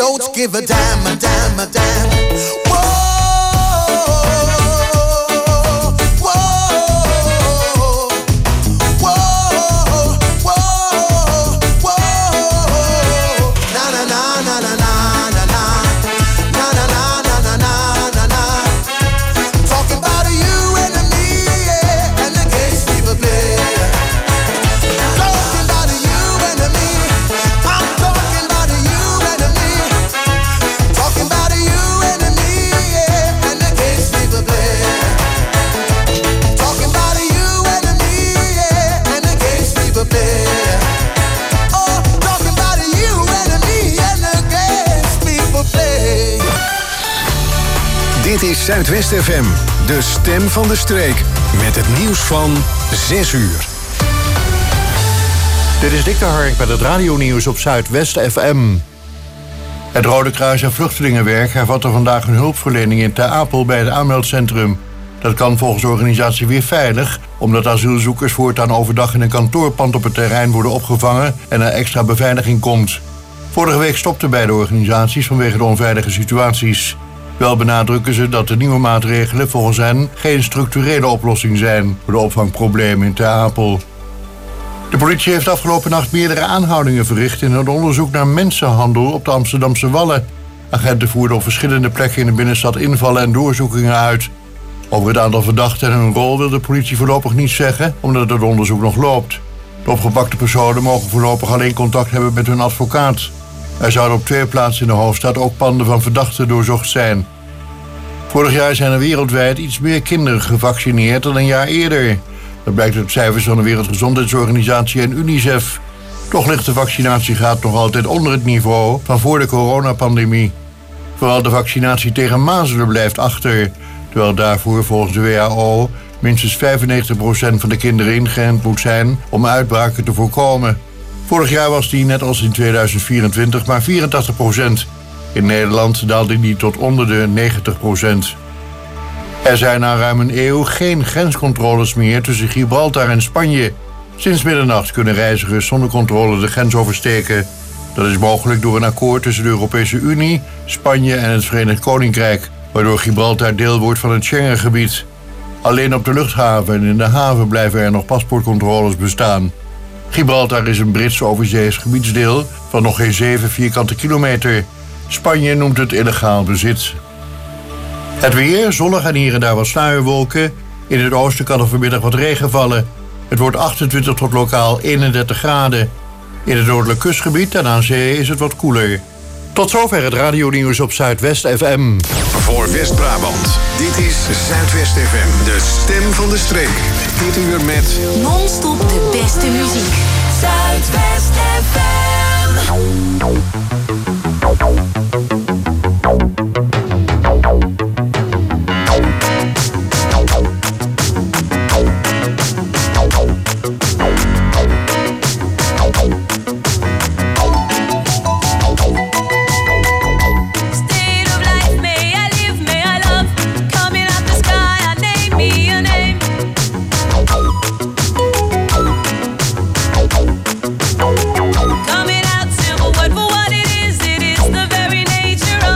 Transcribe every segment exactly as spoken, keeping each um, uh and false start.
don't give a damn, a damn, a damn. Whoa. Dit is Zuidwest F M, de stem van de streek. Met het nieuws van zes uur. Dit is Dick de Hark met het radionieuws op Zuidwest F M. Het Rode Kruis en Vluchtelingenwerk hervatten vandaag een hulpverlening in Ter Apel bij het aanmeldcentrum. Dat kan volgens de organisatie weer veilig, omdat asielzoekers voortaan overdag in een kantoorpand op het terrein worden opgevangen en er extra beveiliging komt. Vorige week stopten beide organisaties vanwege de onveilige situaties. Wel benadrukken ze dat de nieuwe maatregelen volgens hen geen structurele oplossing zijn voor de opvangproblemen in Ter Apel. De politie heeft afgelopen nacht meerdere aanhoudingen verricht in het onderzoek naar mensenhandel op de Amsterdamse Wallen. Agenten voerden op verschillende plekken in de binnenstad invallen en doorzoekingen uit. Over het aantal verdachten en hun rol wil de politie voorlopig niets zeggen, omdat het onderzoek nog loopt. De opgepakte personen mogen voorlopig alleen contact hebben met hun advocaat. Er zouden op twee plaatsen in de hoofdstad ook panden van verdachten doorzocht zijn. Vorig jaar zijn er wereldwijd iets meer kinderen gevaccineerd dan een jaar eerder. Dat blijkt uit cijfers van de Wereldgezondheidsorganisatie en UNICEF. Toch ligt de vaccinatiegraad nog altijd onder het niveau van voor de coronapandemie. Vooral de vaccinatie tegen mazelen blijft achter, terwijl daarvoor volgens de W H O minstens vijfennegentig procent van de kinderen ingeënt moet zijn om uitbraken te voorkomen. Vorig jaar was die, net als in tweeduizend vierentwintig, maar vierentachtig procent. In Nederland daalde die tot onder de negentig procent. Er zijn na ruim een eeuw geen grenscontroles meer tussen Gibraltar en Spanje. Sinds middernacht kunnen reizigers zonder controle de grens oversteken. Dat is mogelijk door een akkoord tussen de Europese Unie, Spanje en het Verenigd Koninkrijk, waardoor Gibraltar deel wordt van het Schengengebied. Alleen op de luchthaven en in de haven blijven er nog paspoortcontroles bestaan. Gibraltar is een Brits overzees gebiedsdeel van nog geen zeven vierkante kilometer. Spanje noemt het illegaal bezit. Het weer, zonnig en hier en daar wat sluierwolken. In het oosten kan er vanmiddag wat regen vallen. Het wordt achtentwintig tot lokaal eenendertig graden. In het noordelijk kustgebied en aan zee is het wat koeler. Tot zover het radionieuws op Zuidwest F M. Voor West-Brabant, dit is Zuidwest F M, de stem van de streek. Dit uur met non-stop de beste muziek. Zuidwest F M. Coming out simple, but for what it is, it is the very nature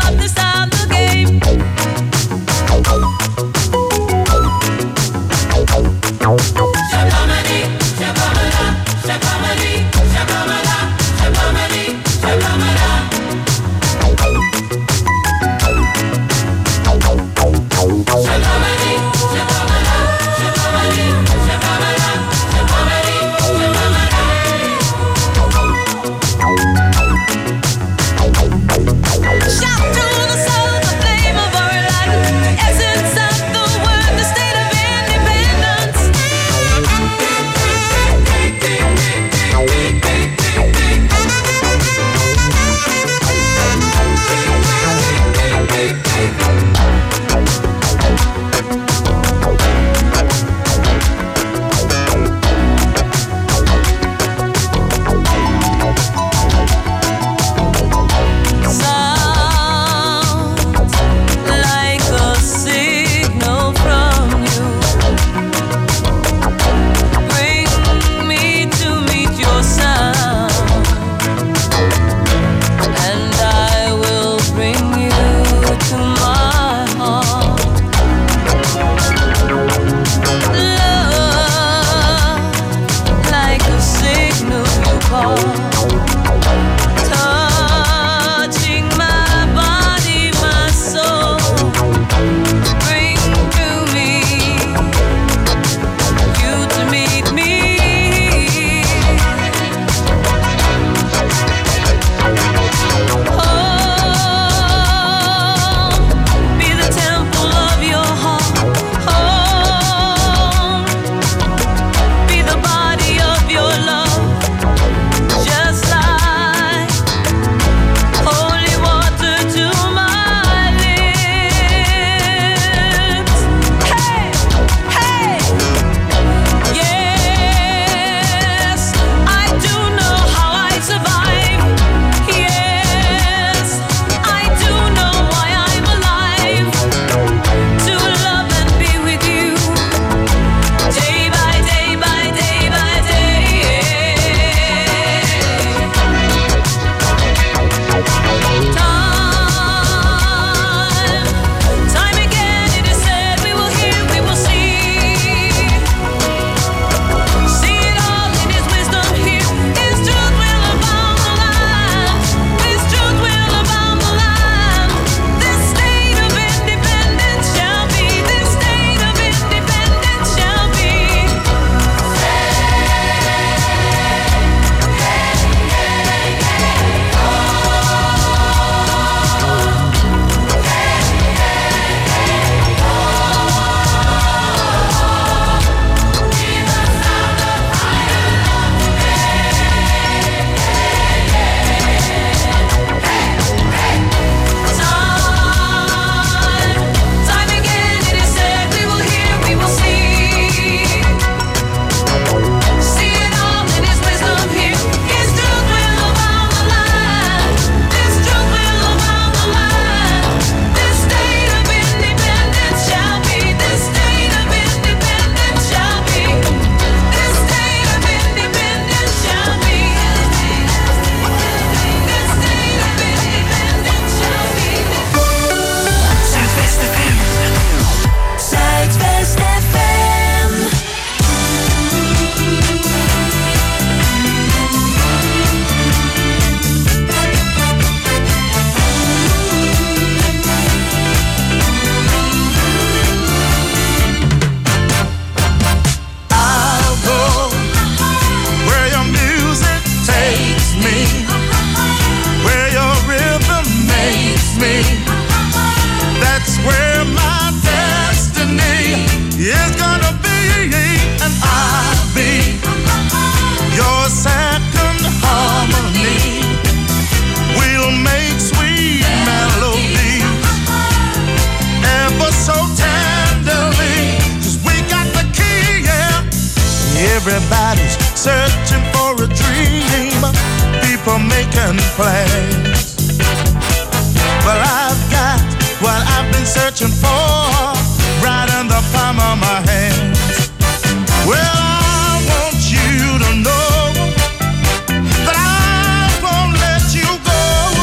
Everybody's searching for a dream. People making plans. Well, I've got what I've been searching for right in the palm of my hands. Well, I want you to know that I won't let you go.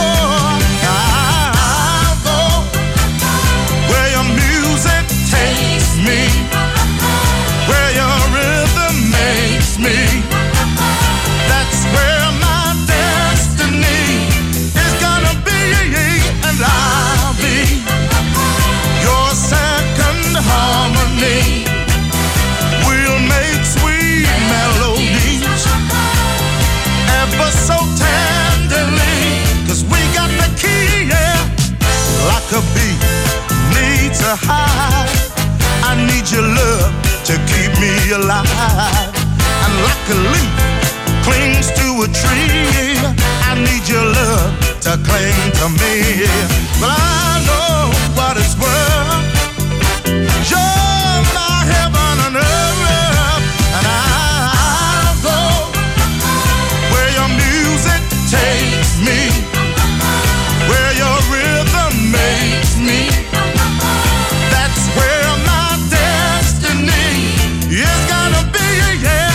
I'll go where your music takes me, where your rhythm makes me. That's where my destiny is gonna be, and I'll be your second harmony. We'll make sweet melodies ever so tenderly, 'cause we got the key, yeah. Like a bee needs a hive, I need your love to keep me alive. And like a leaf clings to a tree, I need your love to cling to me. But I know what it's worth. You're my heaven on earth, and I'll go where your music takes me, where your rhythm makes me. That's where my destiny is gonna be, yeah.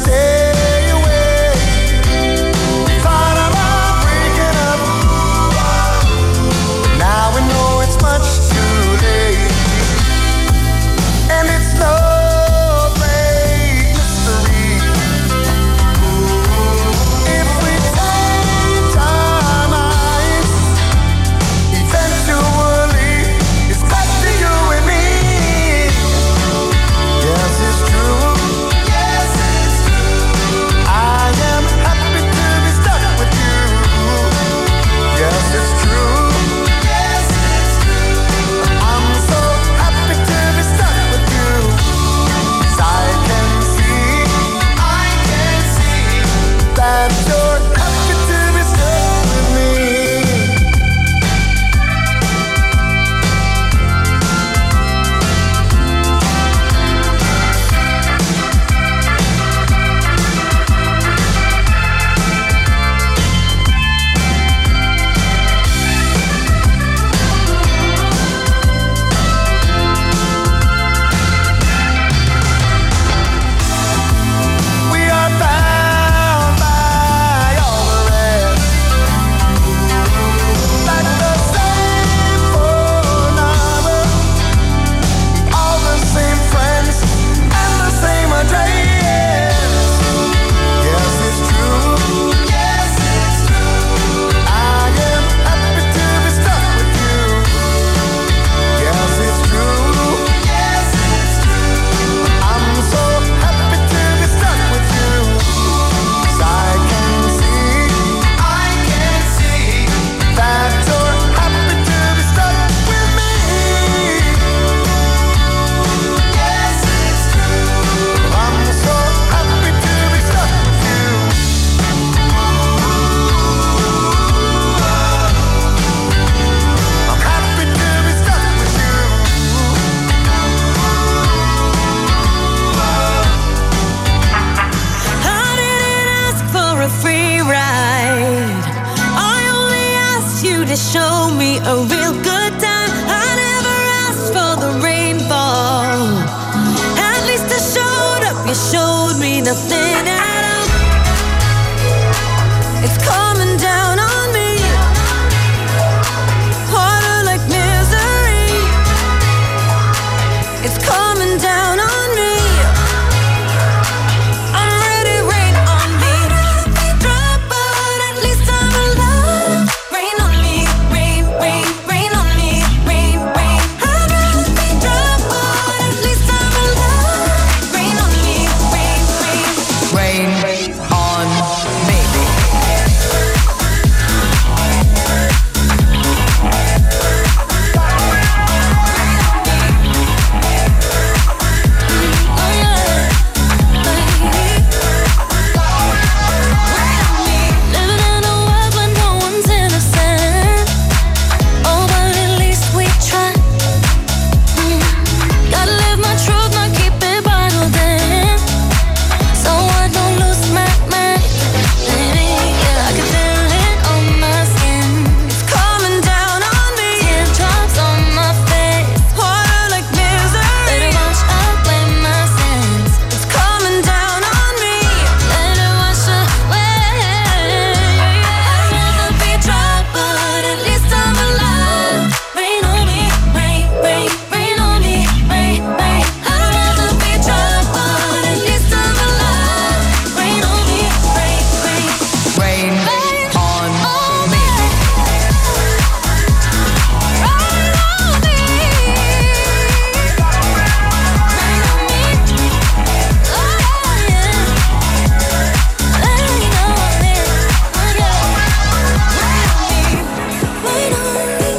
stay away. Thought about breaking up, but now we know it's much too late. And it's no great mystery. If we take our minds, eventually it's back to you and me. Yes, it's true. Yes, it's true. I am happy to be stuck with you. Yes, it's true. Yes, it's true. I'm so happy to be stuck with you. 'Cause I can see, I can see that you're happy to be stuck with me. We are bound by all the rest, like the same phone number, all the same friends, and the same address. Yes, it's true. Yes, it's true. I am happy to be stuck with you. Yes, it's true. Yes, it's true. I'm so happy to be stuck with you. 'Cause I can see, I can see that you're happy to be stuck with me. Yes, it's true. I'm so happy to be stuck with you. I'm happy to be stuck with you. I didn't ask for a free ride. I only asked you to show me a real good time. I never asked for the rainfall. At least I showed up. You showed me nothing at all. It's coming down on me. Harder like misery. It's coming down on me. I'm ready, rain on me. Drop, but at least I'm alive. Rain on me, rain, rain, rain on me, rain, rain. I'd rather be drop, but at least I'm alive. Rain on me, rain, rain. Rain on me. Oh yeah. Living in a world where no one's innocent. Oh, but at least we try. Mm. Gotta live my truth, not keep it bottled in, so I don't lose my mind. Baby, yeah, I can feel it on my skin. It's coming down on me. Teardrops on my face. Harder like misery. Let it wash away my sins. It's coming down on me. Let it wash away. I'd rather be dry, but at least I'm alive. Rain on me, rain, rain, rain on me, rain, rain. I'd rather be dry, but at least I'm alive. Rain on me, rain, rain, Rain rain on on me. me. Rain on me. Rain on me. Oh yeah. Rain on me. Oh yeah. Rain on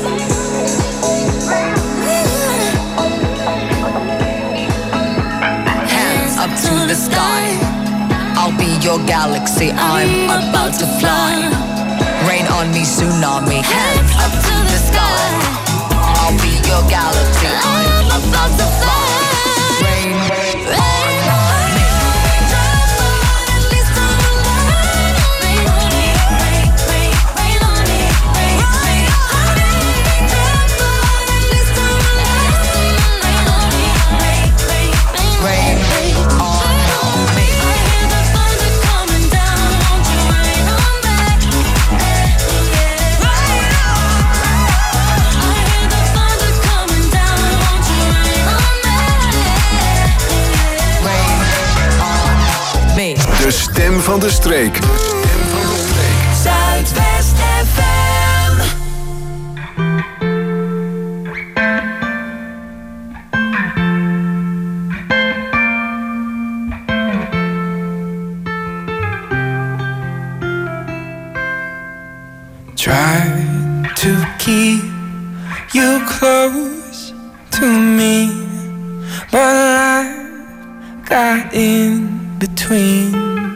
me. Hands up to the sky. I'll be your galaxy. I'm about to fly. Rain on me, tsunami. Hands up to the sky. I'll be your galaxy. I'm about to fly. Rain on me. Drop, but at least I'm alive. Rain on me, rain, rain, rain on me, rain, rain on me. Drop, but at least I'm alive. Rain on me, rain, rain, rain, Rain on me. I hear the stem van de streek. De stem van de streek. Zuidwest F M. Try to keep you close to me, but life got in between.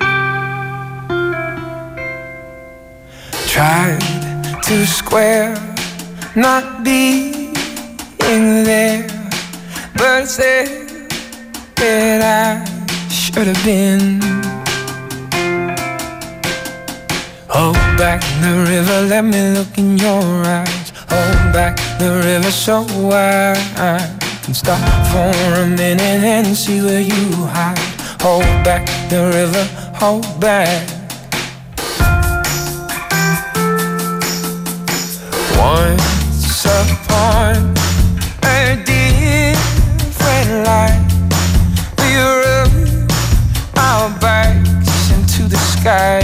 Tried to square not being there, but said that I should have been. Hold back the river, let me look in your eyes. Hold back the river so I can stop for a minute and see where you hide. Hold back the river, hold back. Once upon a different life, we rubbed our backs into the sky.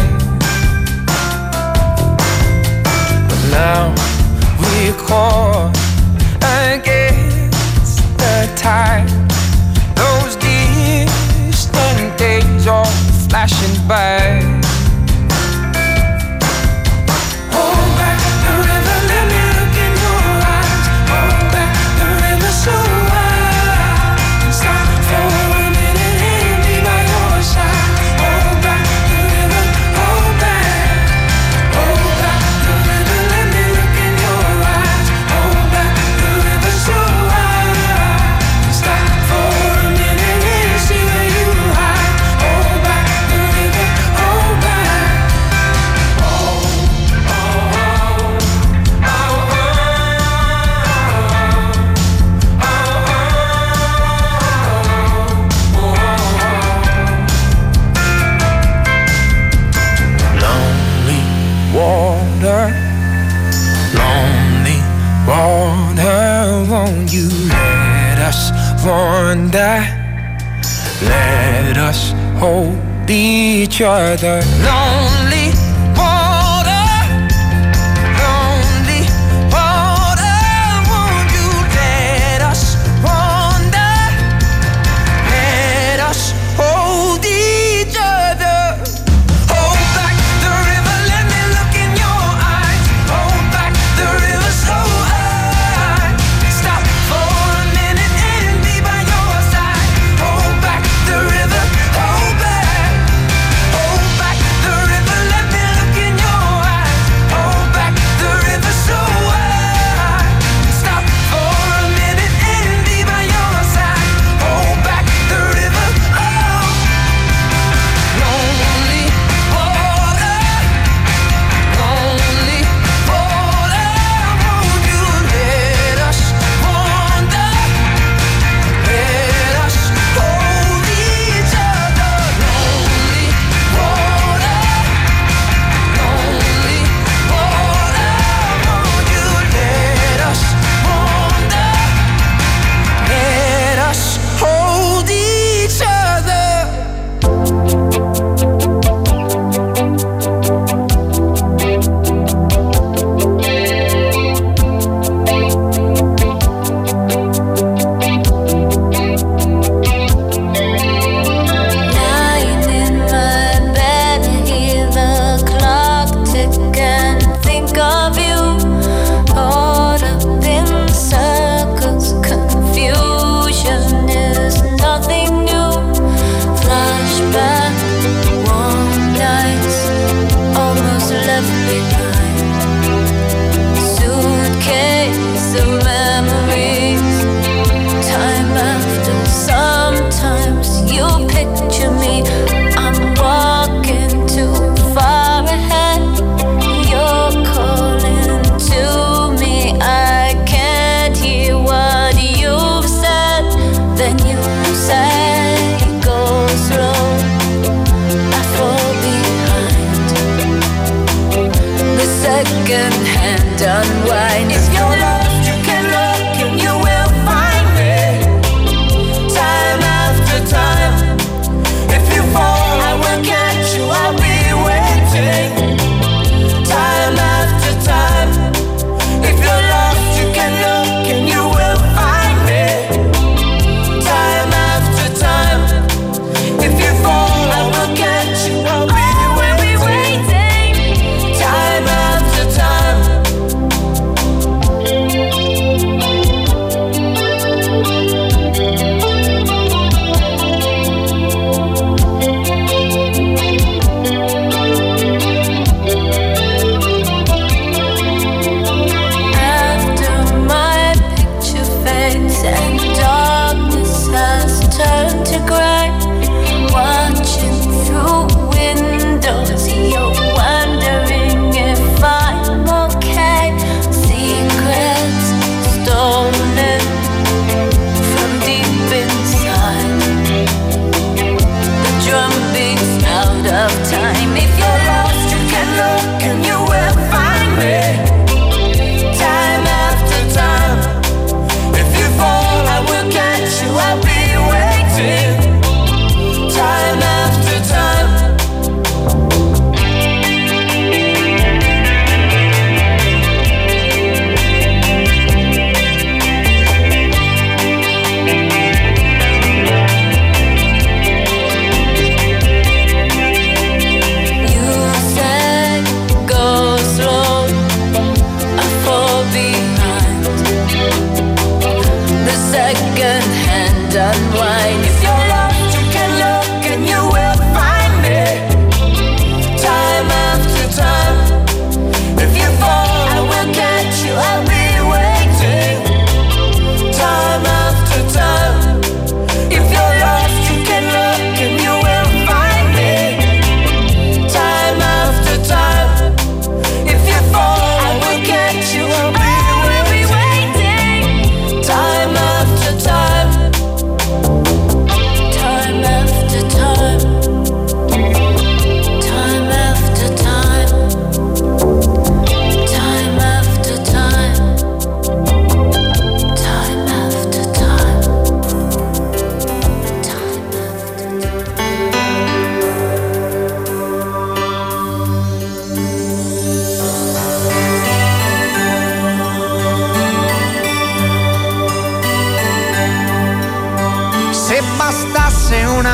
Now we're caught against the tide. Those distant days all flashing by. Hold back the river, let me look in your eyes. Hold back the river so I can stop for a minute and be by your side. Hold back the river, hold back. Hold back the river, let me look in your eyes. Hold back the river so I can stop for a minute and see where you hide. Hold back the river, hold back. Oh, oh, oh, oh, oh, Lonely water, lonely water, won't you let us wander? Let us hold each other. Lonely water, lonely water, won't you let us wander? Let us hold each other. Hold back the river, let me look in your eyes. Hold back the river so I stop for a minute and be by your side. Hold back the river, hold back. Hold back the river,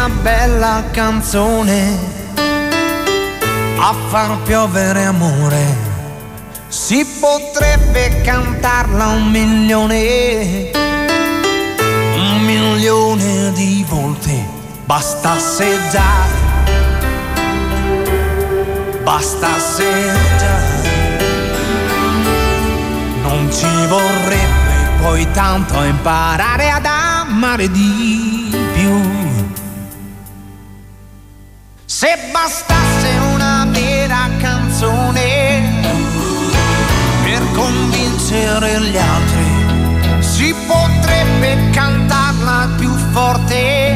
una bella canzone a far piovere amore. Si potrebbe cantarla un milione, un milione di volte. Bastasse già, bastasse già. Non ci vorrebbe poi tanto imparare ad amare di più. Se bastasse una vera canzone per convincere gli altri, si potrebbe cantarla più forte,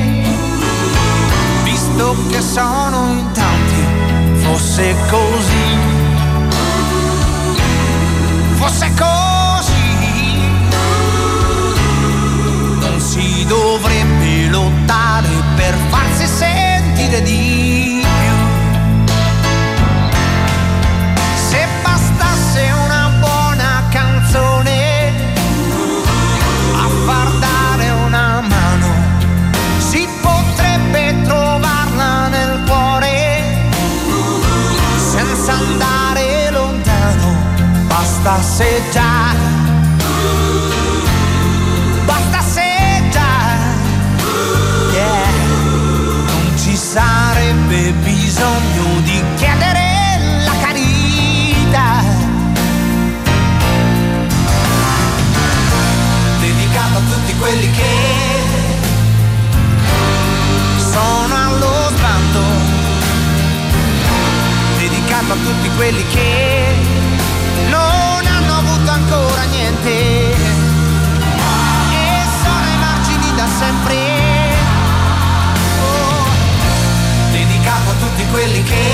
visto che sono in tanti. Fosse così, fosse così, non si dovrebbe lottare per farsi sentire di più. Se bastasse una buona canzone a far dare una mano, si potrebbe trovarla nel cuore senza andare lontano. Bastasse già, bastasse già, yeah. Non ci sarebbe bisogno di chiedere la carità. Dedicato a tutti quelli che sono allo sbando, dedicato a tutti quelli che non hanno avuto ancora niente e sono ai margini da sempre. Oh, dedicato a tutti quelli che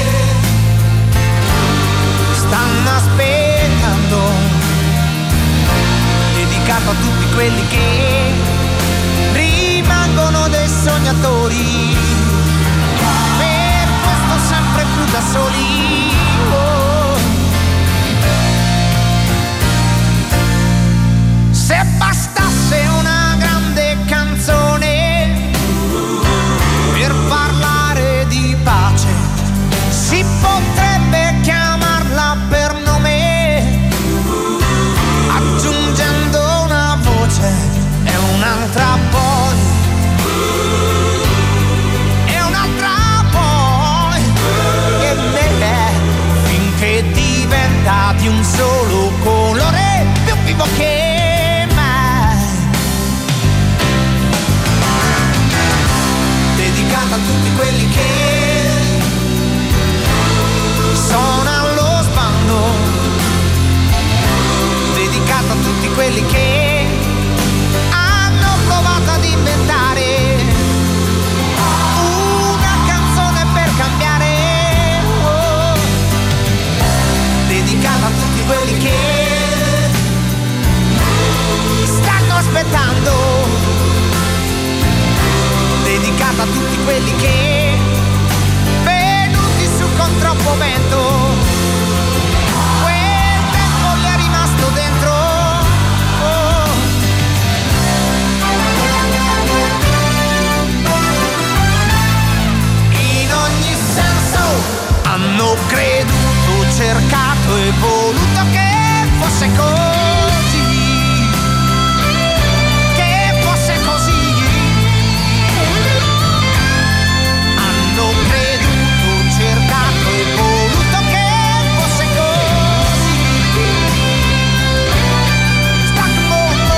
stanno aspettando, dedicato a tutti quelli che rimangono dei sognatori, per questo sempre più da soli. Oh. Se bastasse una grande canzone per parlare di pace, si potrebbe chiamarla per nome, aggiungendo una voce e un'altra poi, e un'altra poi, e me, finché diventa di un solo colore, più vivo che a tutti quelli che sono allo sbando, dedicato a tutti quelli che hanno provato ad inventare una canzone per cambiare. Oh. Dedicato a tutti quelli che stanno aspettando, dedicato a tutti quelli che venuti su con troppo vento, quel tempo gli è rimasto dentro. Oh. In ogni senso hanno creduto, cercato e voluto che fosse così, che fosse così. Creduto, cercato e voluto che fosse così. Stack mondo.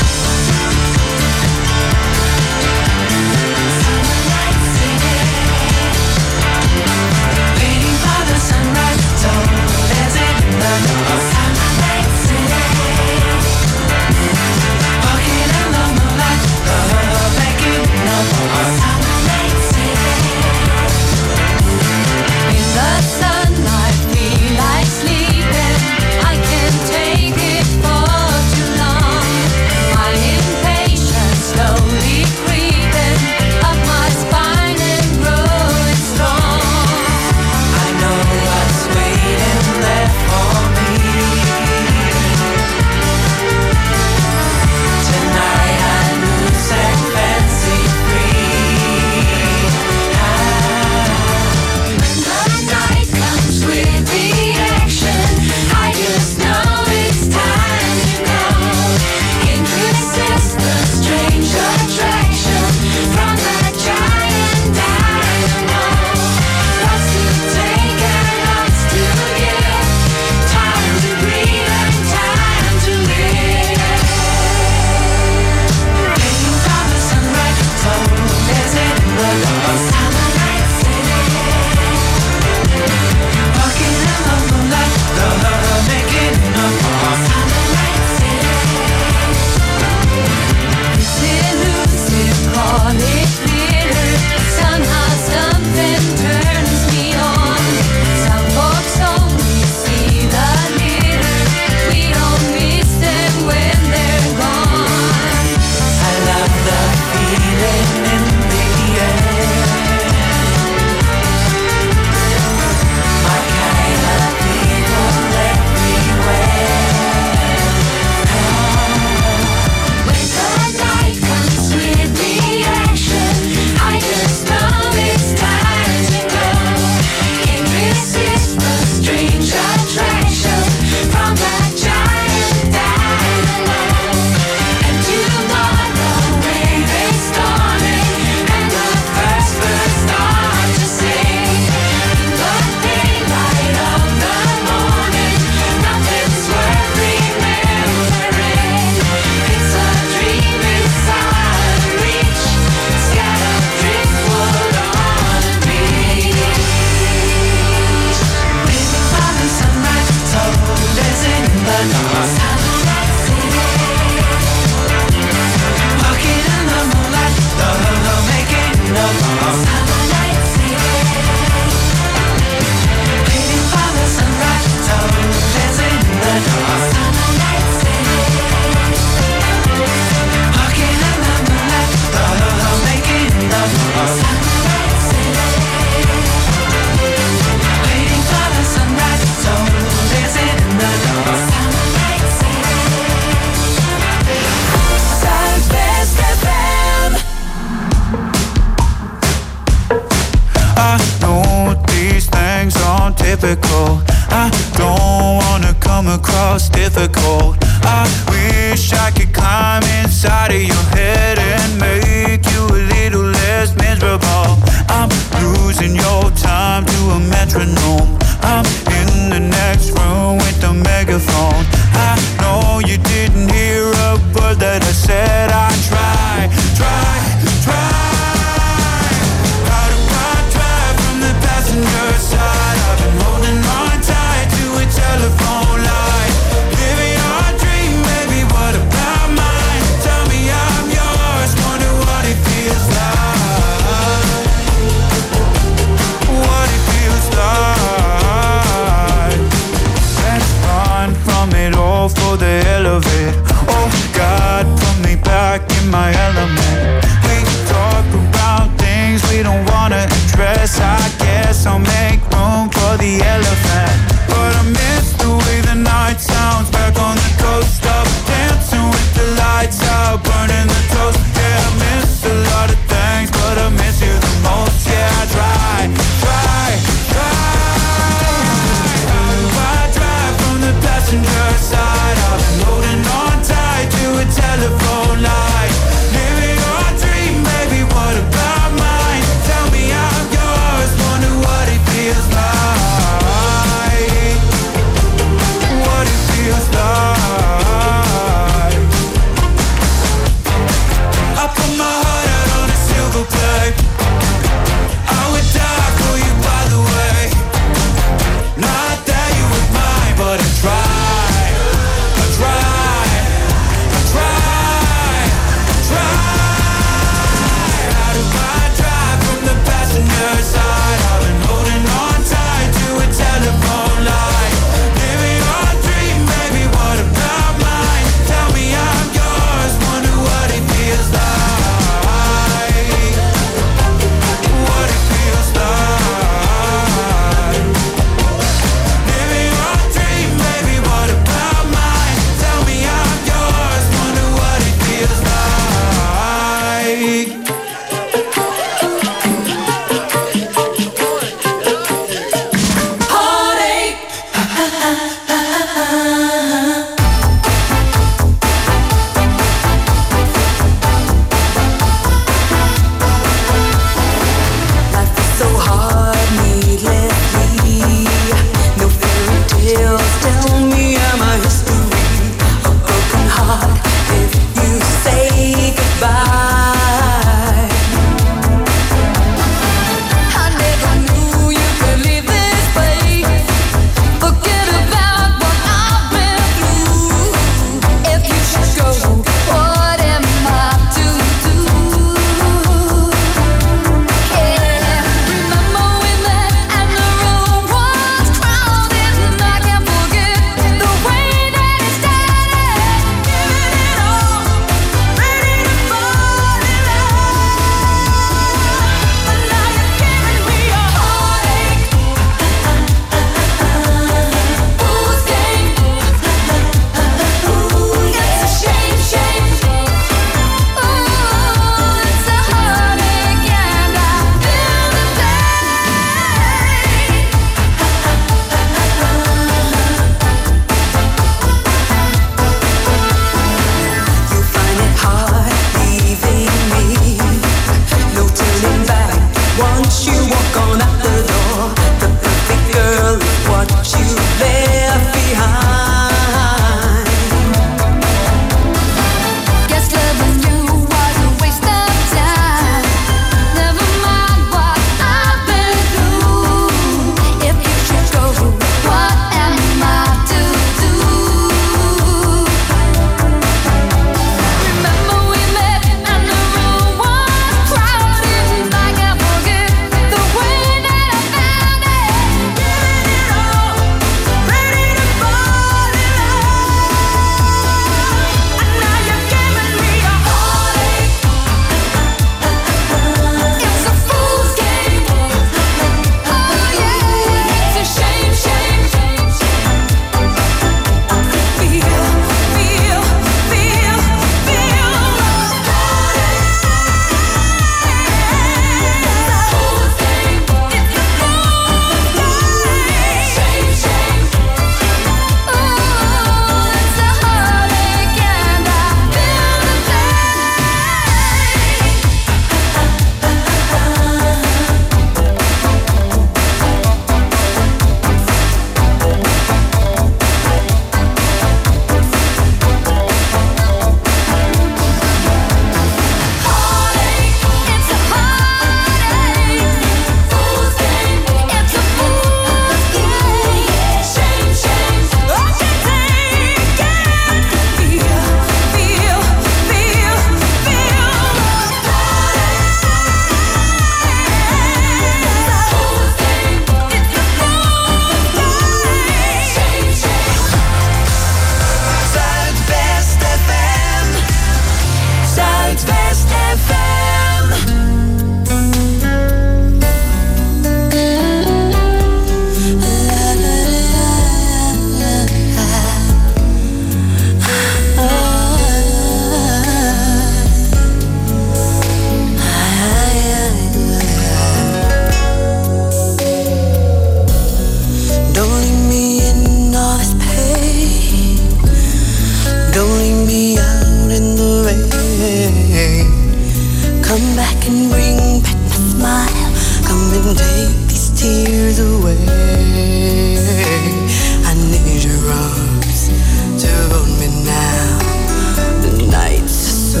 back and bring back my smile. Come and take these tears away. I need your arms to hold me now. The nights are so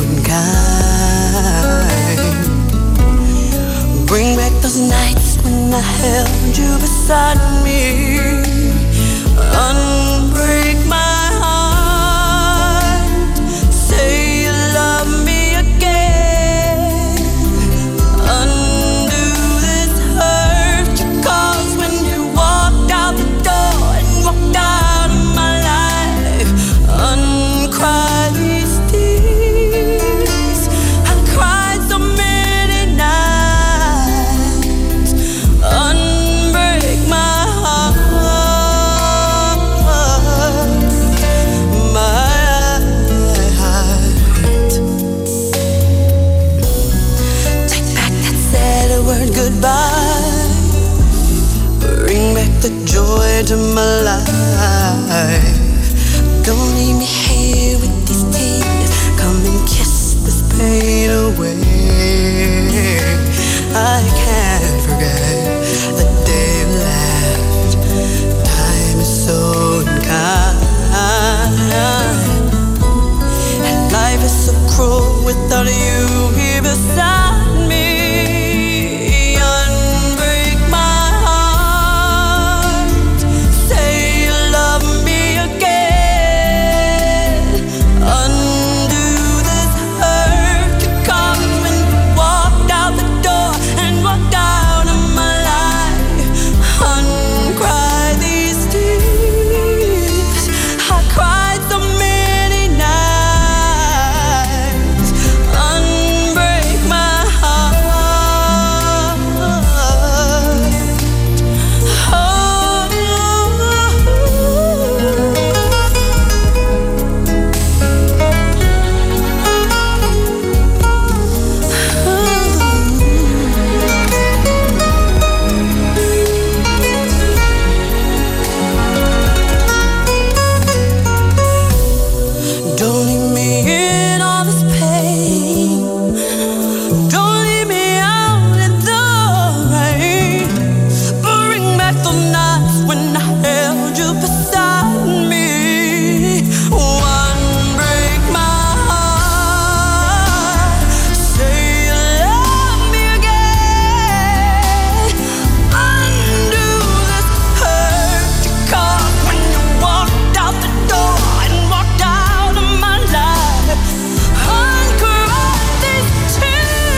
unkind. Bring back those nights when I held you beside me. Unbreak my heart. Say you love me again. Undo this hurt you caused when you walked out the door and walked out of my life. Uncry these tears. I cried so many nights. Unbreak my heart. Goodbye. Bring back the joy to my life.